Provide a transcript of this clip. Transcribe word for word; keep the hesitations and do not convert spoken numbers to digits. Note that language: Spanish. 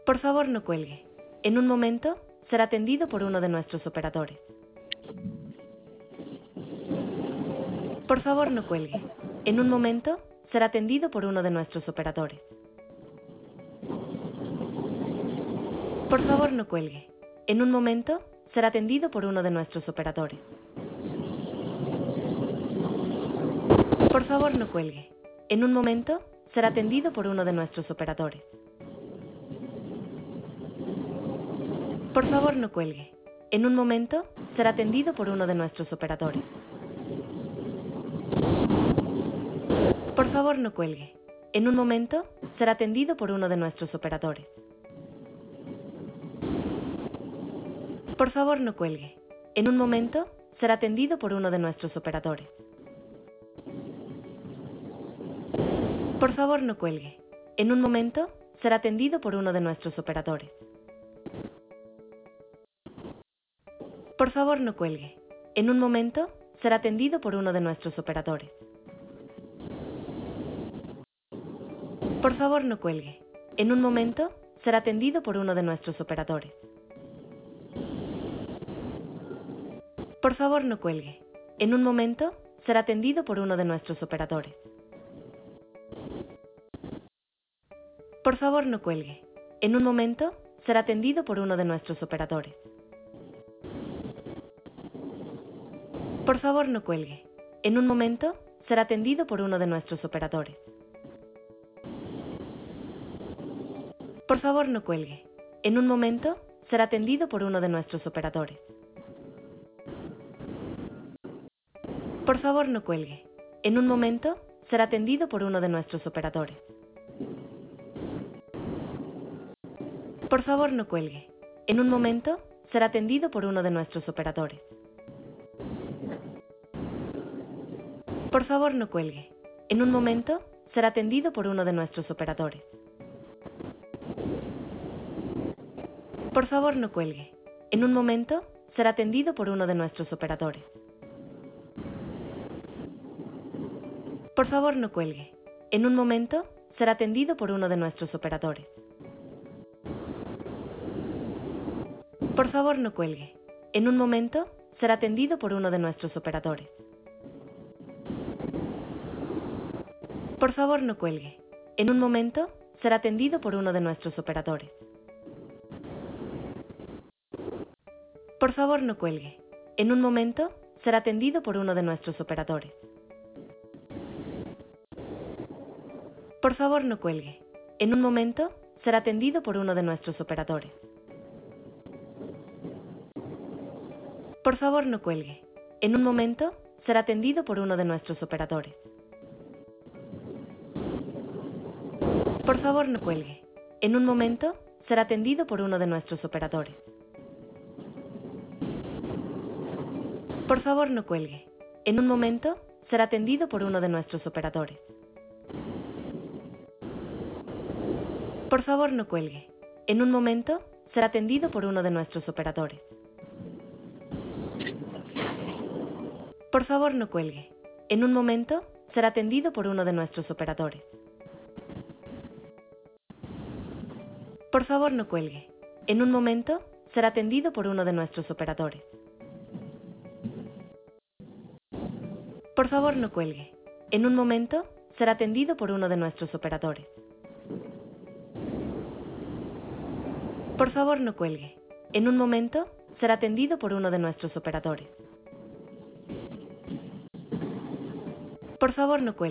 Por favor, no cuelgue. En un momento, será atendido por uno de nuestros operadores. Por favor, no cuelgue. En un momento, será atendido por uno de nuestros operadores. Por favor, no cuelgue. En un momento, será atendido por uno de nuestros operadores. Por favor, no cuelgue. En un momento, será atendido por uno de nuestros operadores. Por favor, no cuelgue. En un momento, será atendido por uno de nuestros operadores. Por favor, no cuelgue. En un momento, será atendido por uno de nuestros operadores. Por favor, no cuelgue. En un momento, será atendido por uno de nuestros operadores. Por favor, no cuelgue. En un momento, será atendido por uno de nuestros operadores. Por favor, no cuelgue. En un momento, será atendido por uno de nuestros operadores. Por favor, no cuelgue. En un momento, será atendido por uno de nuestros operadores. Por favor, no cuelgue. En un momento, será atendido por uno de nuestros operadores. Por favor, no cuelgue. En un momento, será atendido por uno de nuestros operadores. Por favor, no cuelgue. En un momento, será atendido por uno de nuestros operadores. Por favor, no cuelgue. En un momento, será atendido por uno de nuestros operadores. Por favor, no cuelgue. En un momento, será atendido por uno de nuestros operadores. Por favor, no cuelgue. En un momento, será atendido por uno de nuestros operadores. Por favor, no cuelgue. En un momento, será atendido por uno de nuestros operadores. Por favor, no cuelgue. En un momento, será atendido por uno de nuestros operadores. Por favor, no cuelgue. En un momento, será atendido por uno de nuestros operadores. Por favor, no cuelgue. En un momento, será atendido por uno de nuestros operadores. Por favor, no cuelgue. En un momento, será atendido por uno de nuestros operadores. Por favor, no cuelgue. En un momento, será atendido por uno de nuestros operadores. Por favor, no cuelgue. En un momento, será atendido por uno de nuestros operadores. Por favor, no cuelgue. En un momento, será atendido por uno de nuestros operadores. Por favor, no cuelgue. En un momento, será atendido por uno de nuestros operadores. Por favor, no cuelgue. En un momento, será atendido por uno de nuestros operadores. Por favor, no cuelgue. En un momento, será atendido por uno de nuestros operadores. Por favor, no cuelgue. En un momento, será atendido por uno de nuestros operadores. Por favor, no cuelgue. En un momento, será atendido por uno de nuestros operadores. Por favor, no cuelgue. En un momento, será atendido por uno de nuestros operadores. Por favor, no cuelgue. En un momento, será atendido por uno de nuestros operadores. Por favor, no cuelgue.